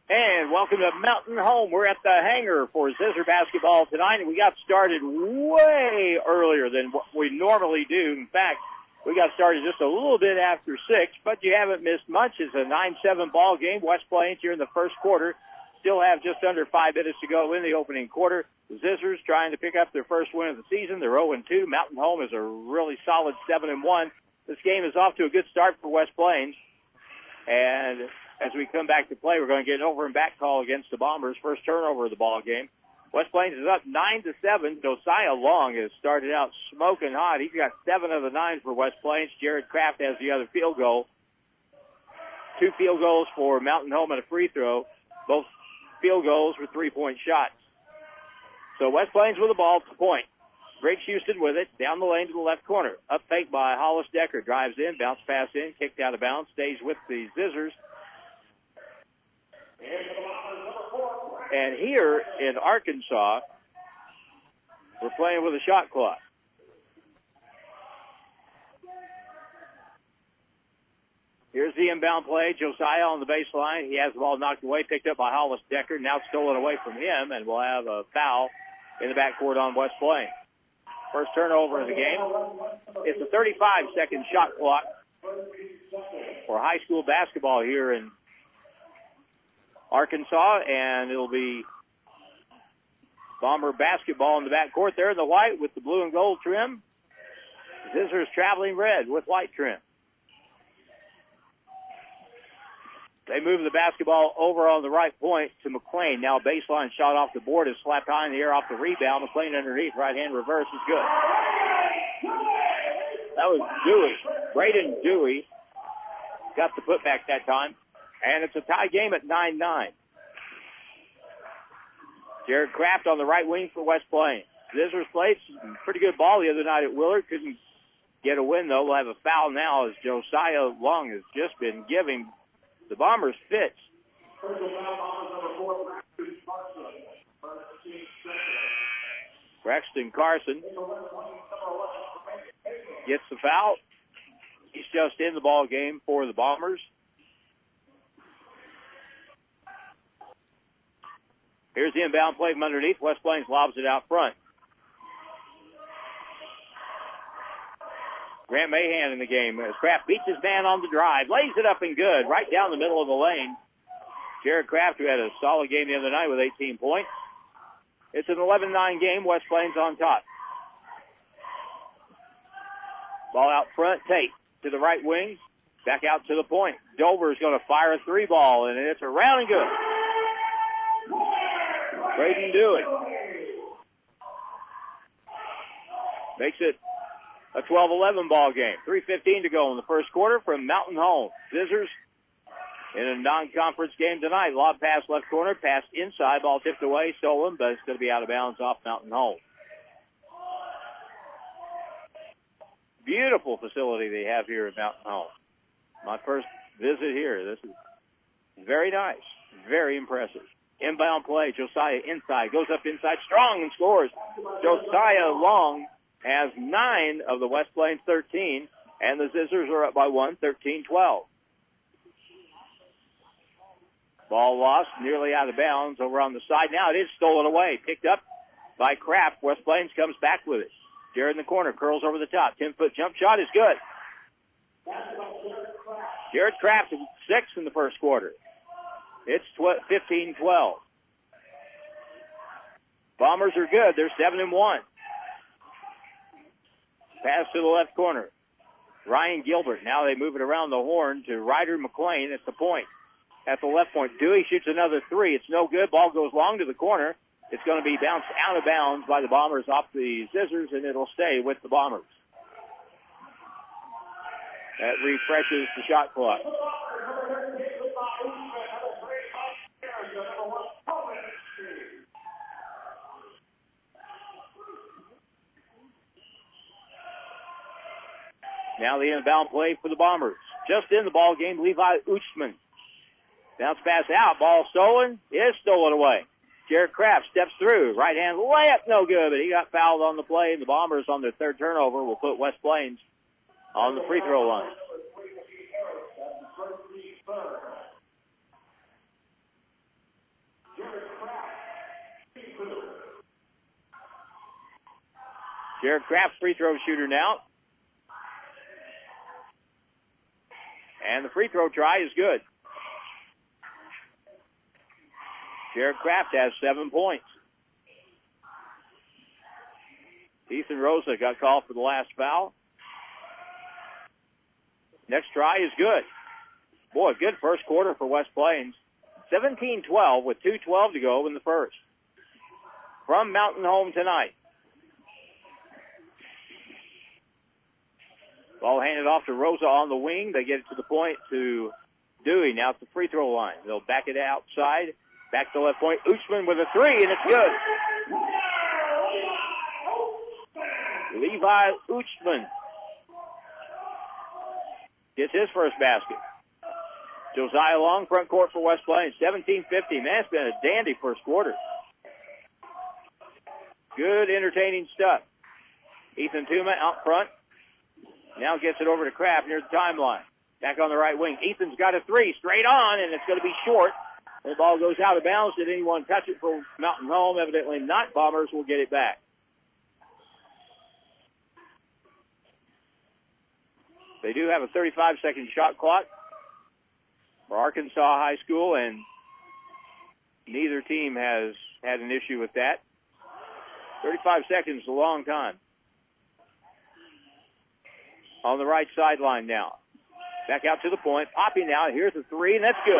And welcome to Mountain Home. We're at the hangar for Zizzer basketball tonight, and we got started way earlier than what we normally do. In fact, we got started just a little bit after 6, but you haven't missed much. It's a 9-7 ball game. West Plains here in the first quarter. Still have just under 5 minutes to go in the opening quarter. The Zizzers trying to pick up their first win of the season. They're 0-2. Mountain Home is a really solid 7-1. This game is off to a good start for West Plains. And as we come back to play, we're going to get an over and back call against the Bombers. First turnover of the ball game. West Plains is up 9-7. Josiah Long has started out smoking hot. He's got 7 of the 9 for West Plains. Jared Kraft has the other field goal. 2 field goals for Mountain Home and a free throw. Both field goals were 3-point shots. So West Plains with the ball at the point. Greg Houston with it, down the lane to the left corner. Up fake by Hollis Decker. Drives in, bounce pass in, kicked out of bounds, stays with the Zizzers. And here in Arkansas, we're playing with a shot clock. Here's the inbound play. Josiah on the baseline. He has the ball knocked away, picked up by Hollis Decker. Now stolen away from him, and we'll have a foul in the backcourt on West Plains. First turnover of the game. It's a 35-second shot clock for high school basketball here in Arkansas, and it'll be Bomber basketball in the backcourt there in the white with the blue and gold trim. Zizzers traveling red with white trim. They move the basketball over on the right point to McLean. Now a baseline shot off the board is slapped high in the air off the rebound. McLean underneath, right-hand reverse is good. That was Dewey. Braden Dewey got the putback that time. And it's a tie game at 9-9. Jared Kraft on the right wing for West Plains. Zizzers played some pretty good ball the other night at Willard. Couldn't get a win, though. We'll have a foul now as Josiah Long has just been giving the Bombers fits. Braxton Carson gets the foul. He's just in the ball game for the Bombers. Here's the inbound play from underneath. West Plains lobs it out front. Grant Mahan in the game. Kraft beats his man on the drive. Lays it up and good. Right down the middle of the lane. Jared Kraft, who had a solid game the other night with 18 points. It's an 11-9 game. West Plains on top. Ball out front. Tate to the right wing. Back out to the point. Dover's going to fire a 3 ball, and it's around and good. Braden Dewey makes it a 12-11 ball game. 3:15 to go in the first quarter from Mountain Home. Zizzers in a non-conference game tonight. Lob pass left corner, pass inside, ball tipped away, stolen, but it's going to be out of bounds off Mountain Home. Beautiful facility they have here at Mountain Home. My first visit here. This is very nice, very impressive. Inbound play, Josiah inside, goes up inside, strong and scores. Josiah Long has 9 of the West Plains 13, and the Zizzers are up by 1, 13-12. Ball lost, nearly out of bounds over on the side. Now it is stolen away, picked up by Kraft. West Plains comes back with it. Jared in the corner, curls over the top. 10-foot jump shot is good. Jared Kraft 6 in the first quarter. It's 15-12. Bombers are good. They're 7-1. Pass to the left corner. Ryan Gilbert. Now they move it around the horn to Ryder McLean at the point. At the left point. Dewey shoots another 3. It's no good. Ball goes long to the corner. It's going to be bounced out of bounds by the Bombers off the Zizzers, and it'll stay with the Bombers. That refreshes the shot clock. Now the inbound play for the Bombers. Just in the ball game, Levi Uchman. Bounce pass out. Ball stolen. Is stolen away. Jared Kraft steps through. Right hand layup, no good, but he got fouled on the play. The Bombers on their third turnover will put West Plains on the free throw line. Jared Kraft, free throw shooter now. And the free throw try is good. Jared Kraft has 7 points. Ethan Rosa got called for the last foul. Next try is good. Boy, good first quarter for West Plains. 17-12 with 2:12 to go in the first. From Mountain Home tonight. Ball handed off to Rosa on the wing. They get it to the point to Dewey. Now it's the free throw line. They'll back it outside. Back to left point. Uchman with a 3, and it's good. Levi Uchman gets his first basket. Josiah Long, front court for West Plains. 17-50. Man, it's been a dandy first quarter. Good, entertaining stuff. Ethan Tuma out front. Now gets it over to Kraft near the timeline. Back on the right wing. Ethan's got a 3 straight on, and it's going to be short. The ball goes out of bounds. Did anyone touch it for Mountain Home? Evidently not. Bombers will get it back. They do have a 35-second shot clock for Arkansas High School, and neither team has had an issue with that. 35 seconds is a long time. On the right sideline now. Back out to the point. Popping now. Here's a 3, and that's good.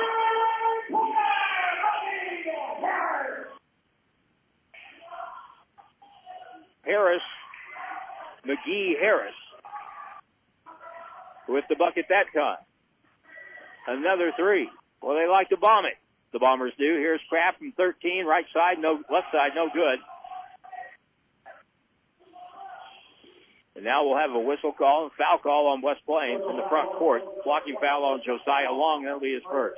McGee Harris with the bucket that time. Another 3. Well, they like to bomb it. The Bombers do. Here's Kraft from 13. Right side, left side, no good. And now we'll have a whistle call, foul call on West Plains in the front court. Blocking foul on Josiah Long. That'll be his first.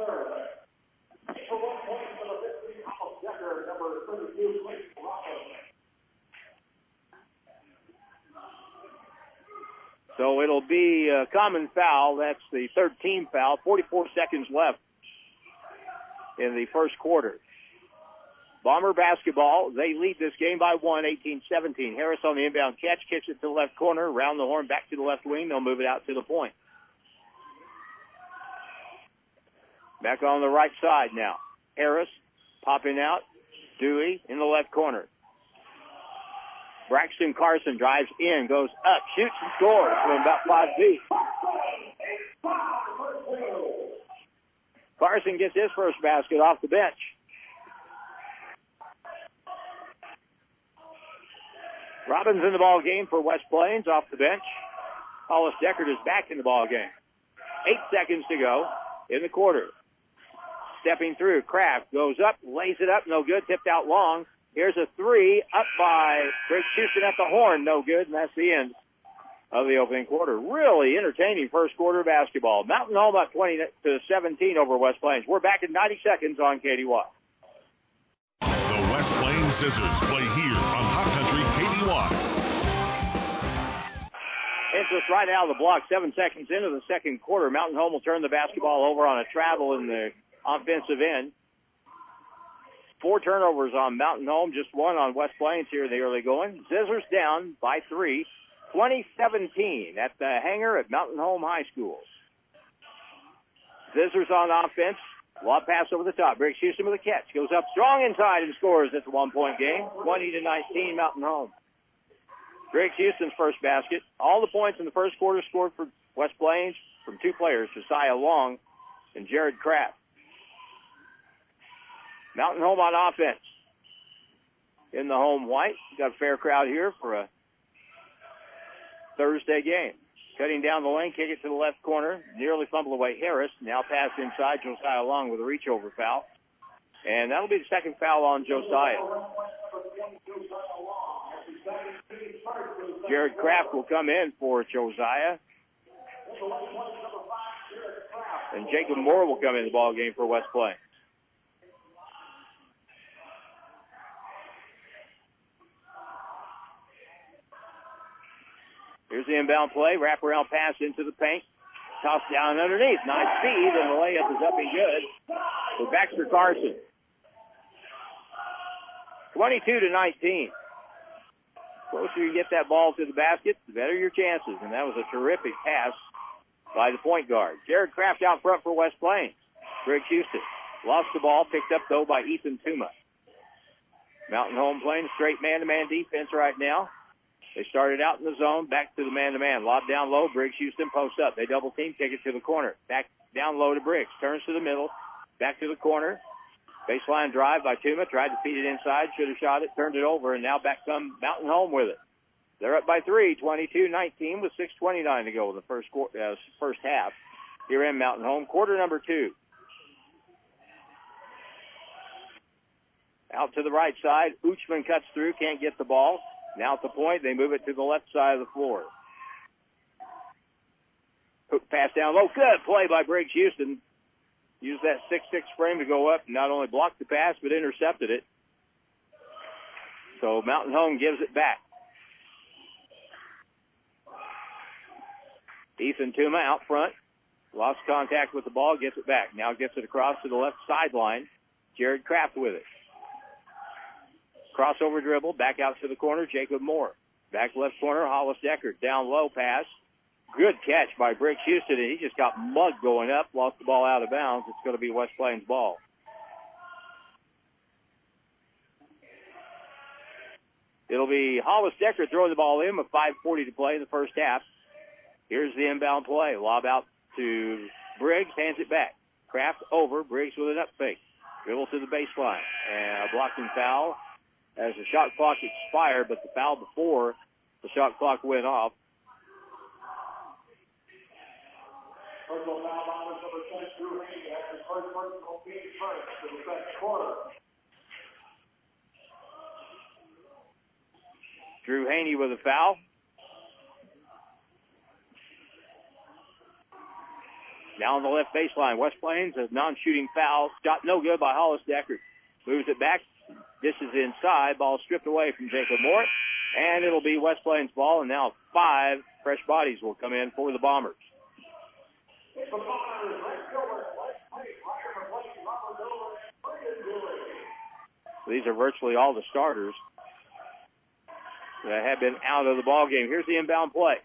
So it'll be a common foul. That's the 13th foul. 44 seconds left in the first quarter. Bomber basketball. They lead this game by 1, 18-17. Harris on the inbound catch, kicks it to the left corner, around the horn, back to the left wing. They'll move it out to the point. Back on the right side now. Harris popping out. Dewey in the left corner. Braxton Carson drives in, goes up, shoots and scores from about 5 feet. Carson gets his first basket off the bench. Robbins in the ball game for West Plains off the bench. Hollis Deckard is back in the ball game. 8 seconds to go in the quarter. Stepping through, Kraft goes up, lays it up, no good, tipped out long. Here's a 3 up by Greg Houston at the horn, no good, and that's the end of the opening quarter. Really entertaining first quarter basketball. Mountain Home up 20-17 over West Plains. We're back in 90 seconds on KDY. The West Plains Scissors play here on Hot Country KDY. Interest right out of the block, 7 seconds into the second quarter. Mountain Home will turn the basketball over on a travel in the offensive end. 4 turnovers on Mountain Home, just 1 on West Plains here in the early going. Scissors down by 3, 20-17 at the hangar at Mountain Home High School. Scissors on offense. Lob pass over the top. Briggs Houston with a catch. Goes up strong inside and scores. It's a 1-point game. 20-19 Mountain Home. Briggs Houston's first basket. All the points in the first quarter scored for West Plains from 2 players, Josiah Long and Jared Kraft. Mountain Home on offense. In the home white. Got a fair crowd here for a Thursday game. Cutting down the lane, kick it to the left corner. Nearly fumble away Harris. Now pass inside. Josiah Long with a reach over foul. And that'll be the second foul on Josiah. Jared Kraft will come in for Josiah. And Jacob Moore will come in the ball game for West Plains. Here's the inbound play. Wraparound pass into the paint. Toss down underneath. Nice speed, and the layup is up and good for Baxter Carson. 22-19. closer you get that ball to the basket, the better your chances. And that was a terrific pass by the point guard. Jared Kraft out front for West Plains. Briggs Houston lost the ball, picked up, though, by Ethan Tuma. Mountain Home playing straight man-to-man defense right now. They started out in the zone, back to the man-to-man. Lob down low, Briggs Houston posts up. They double team, kick it to the corner. Back down low to Briggs. Turns to the middle, back to the corner. Baseline drive by Tuma. Tried to feed it inside, should have shot it, turned it over, and now back come Mountain Home with it. They're up by 3, 22-19 with 6:29 to go in the first half here in Mountain Home. Quarter number 2. Out to the right side. Uchman cuts through, can't get the ball. Now at the point, they move it to the left side of the floor. Hook pass down low. Good play by Briggs Houston. Used that 6'6" frame to go up and not only blocked the pass, but intercepted it. So Mountain Home gives it back. Ethan Tuma out front. Lost contact with the ball, gets it back. Now gets it across to the left sideline. Jared Kraft with it. Crossover dribble, back out to the corner, Jacob Moore. Back left corner, Hollis Deckard. Down low pass. Good catch by Briggs Houston, and he just got mugged going up, lost the ball out of bounds. It's going to be West Plains ball. It'll be Hollis Deckard throwing the ball in with 5:40 to play in the first half. Here's the inbound play. Lob out to Briggs, hands it back. Kraft over, Briggs with an up fake. Dribble to the baseline. And a blocking foul as the shot clock expired, but the foul before the shot clock went off. Personal foul on number 10, Drew Haney. That's his first personal team first in the second quarter. Drew Haney with a foul. Now on the left baseline, West Plains, a non-shooting foul. Shot no good by Hollis Deckard. Moves it back. This is inside. Ball stripped away from Jacob Moore. And it'll be West Plains ball. And now 5 fresh bodies will come in for the Bombers. These are virtually all the starters that have been out of the ball game. Here's the inbound play.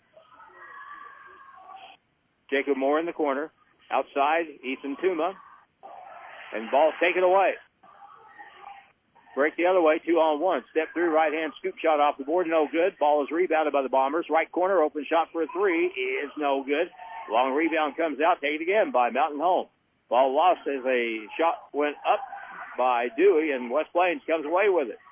Jacob Moore in the corner. Outside, Ethan Tuma. And ball taken away. Break the other way, 2-on-1. Step through, right-hand scoop shot off the board, no good. Ball is rebounded by the Bombers. Right corner, open shot for a 3 is no good. Long rebound comes out, taken again by Mountain Home. Ball lost as a shot went up by Dewey, and West Plains comes away with it.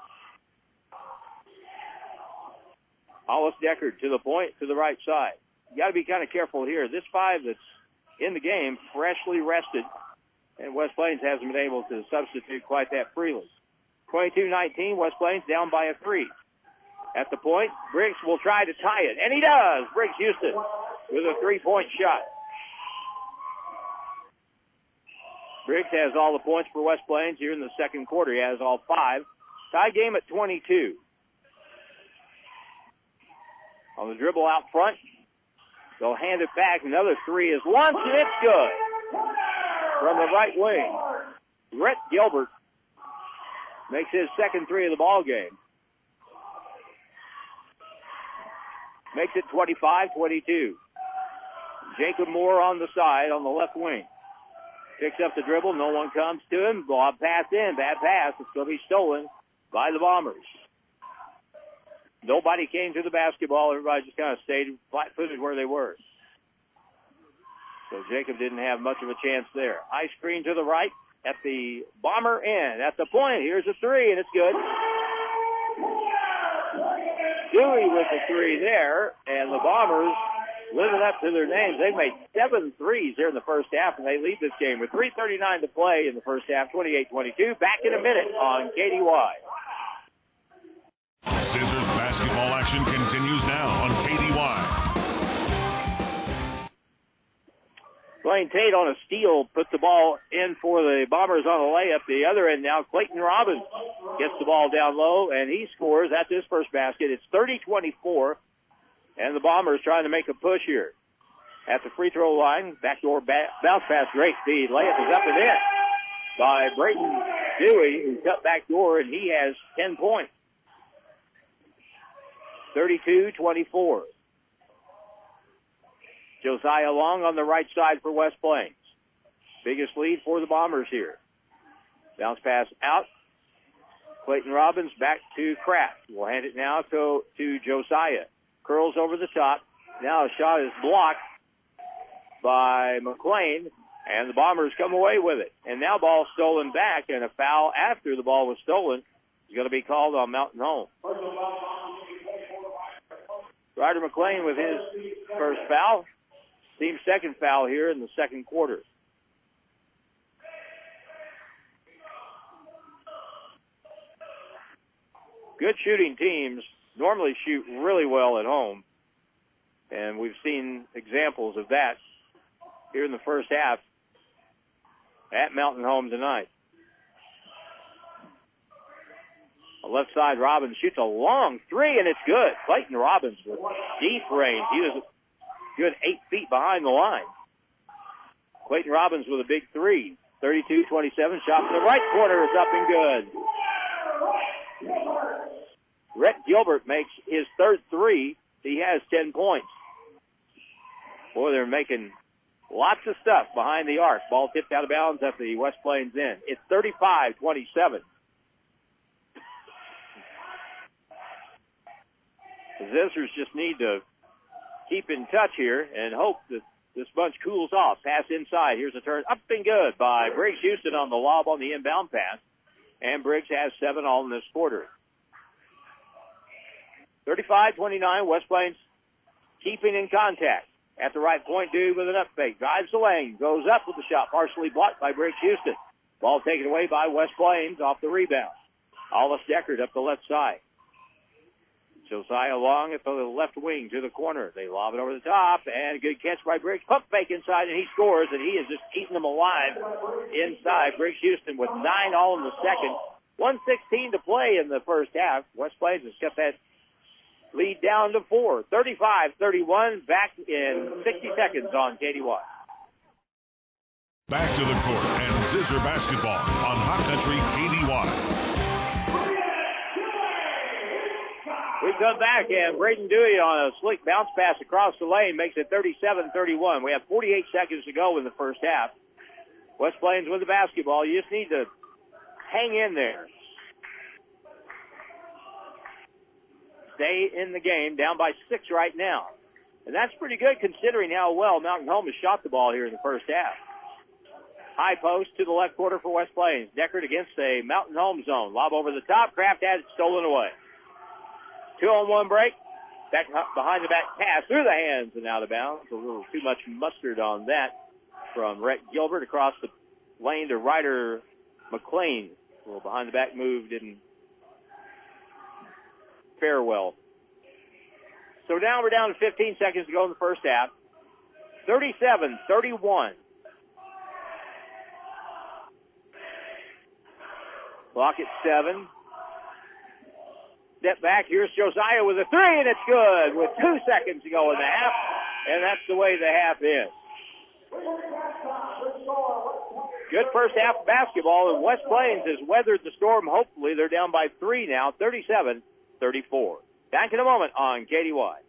Hollis Deckard to the point, to the right side. You got to be kind of careful here. This 5 that's in the game, freshly rested, and West Plains hasn't been able to substitute quite that freely. 22-19, West Plains down by a 3. At the point, Briggs will try to tie it, and he does. Briggs Houston with a 3-point shot. Briggs has all the points for West Plains here in the second quarter. He has all 5. Tie game at 22. On the dribble out front, they'll hand it back. Another 3 is launched, and it's good. From the right wing, Rhett Gilbert makes his second 3 of the ball game. Makes it 25-22. Jacob Moore on the side, on the left wing. Picks up the dribble, no one comes to him. Lob pass in, bad pass. It's going to be stolen by the Bombers. Nobody came to the basketball. Everybody just kind of stayed flat-footed where they were. So Jacob didn't have much of a chance there. High screen to the right at the Bomber end. At the point, here's a 3, and it's good. Dewey with the 3 there, and the Bombers living up to their names. They've made 7 threes here in the first half, and they lead this game with 3:39 to play in the first half, 28-22. Back in a minute on KDY. Scissors basketball action continues now on KDY. Blaine Tate on a steal puts the ball in for the Bombers on the layup. The other end now, Clayton Robbins gets the ball down low, and he scores. That's his first basket. It's 30-24, and the Bombers trying to make a push here. At the free throw line, backdoor bounce pass, great speed. Layup is up and in by Brayton Dewey, who cut back door, and he has 10 points. 32-24. Josiah Long on the right side for West Plains. Biggest lead for the Bombers here. Bounce pass out. Clayton Robbins back to Kraft. We'll hand it now to Josiah. Curls over the top. Now a shot is blocked by McLean, and the Bombers come away with it. And now ball stolen back, and a foul after the ball was stolen is going to be called on Mountain Home. Ryder McLean with his first foul. Team's second foul here in the second quarter. Good shooting teams normally shoot really well at home, and we've seen examples of that here in the first half at Mountain Home tonight. On the left side, Robbins shoots a long three, and it's good. Clayton Robbins with deep range. He was a good 8 feet behind the line. Clayton Robbins with a big three. 32-27, shot from the right corner is up and good. Rhett Gilbert makes his third three. He has 10 points. Boy, they're making lots of stuff behind the arc. Ball tipped out of bounds at the West Plains end. It's 35-27. The Zizzers just need to keep in touch here and hope that this bunch cools off. Pass inside. Here's a turn up and good by Briggs Houston on the lob on the inbound pass. And Briggs has 7 all in this quarter. 35-29, West Plains keeping in contact. At the right point, Dude with an up fake. Drives the lane. Goes up with the shot. Partially blocked by Briggs Houston. Ball taken away by West Plains off the rebound. Hollis Deckard up the left side. Josiah Long at the left wing to the corner. They lob it over the top, and a good catch by Briggs. Pump fake inside, and he scores, and he is just eating them alive inside. Briggs Houston with 9 all in the second. 1:16 to play in the first half. West Plains has kept that lead down to 4. 35-31, back in 60 seconds on KDY. Back to the court and Zizzer basketball on Hot Country KDY. We come back, and Braden Dewey on a slick bounce pass across the lane makes it 37-31. We have 48 seconds to go in the first half. West Plains with the basketball. You just need to hang in there. Stay in the game, down by 6 right now. And that's pretty good considering how well Mountain Home has shot the ball here in the first half. High post to the left quarter for West Plains. Deckard against a Mountain Home zone. Lob over the top. Kraft has it stolen away. 2-on-1 break. Back behind the back pass through the hands and out of bounds. A little too much mustard on that from Rhett Gilbert across the lane to Ryder McLean. A little behind the back move didn't fare well. So now we're down to 15 seconds to go in the first half. 37-31. Clock at 7. Step back. Here's Josiah with a three, and it's good with 2 seconds to go in the half. And that's the way the half is. Good first half of basketball, and West Plains has weathered the storm. Hopefully, they're down by 3 now, 37-34. Back in a moment on KDY.